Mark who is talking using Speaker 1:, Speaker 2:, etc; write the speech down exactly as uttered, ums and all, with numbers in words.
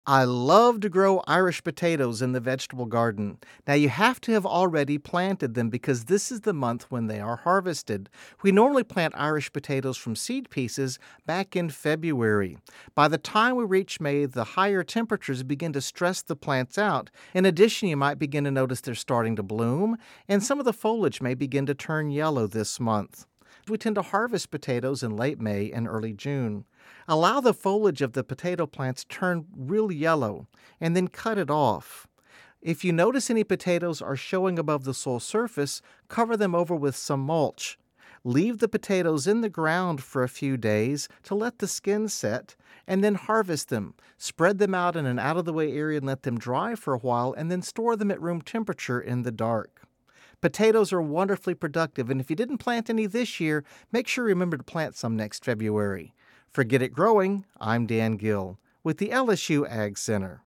Speaker 1: I love to grow Irish potatoes in the vegetable garden. Now, you have to have already planted them because this is the month when they are harvested. We normally plant Irish potatoes from seed pieces back in February. By the time we reach May, the higher temperatures begin to stress the plants out. In addition, you might begin to notice they're starting to bloom, and some of the foliage may begin to turn yellow this month. We tend to harvest potatoes in late May and early June. Allow the foliage of the potato plants turn real yellow and then cut it off. If you notice any potatoes are showing above the soil surface, cover them over with some mulch. Leave the potatoes in the ground for a few days to let the skin set, and then harvest them. Spread them out in an out-of-the-way area and let them dry for a while, and then store them at room temperature in the dark. Potatoes are wonderfully productive, and if you didn't plant any this year, make sure you remember to plant some next February. For Get It Growing, I'm Dan Gill with the L S U Ag Center.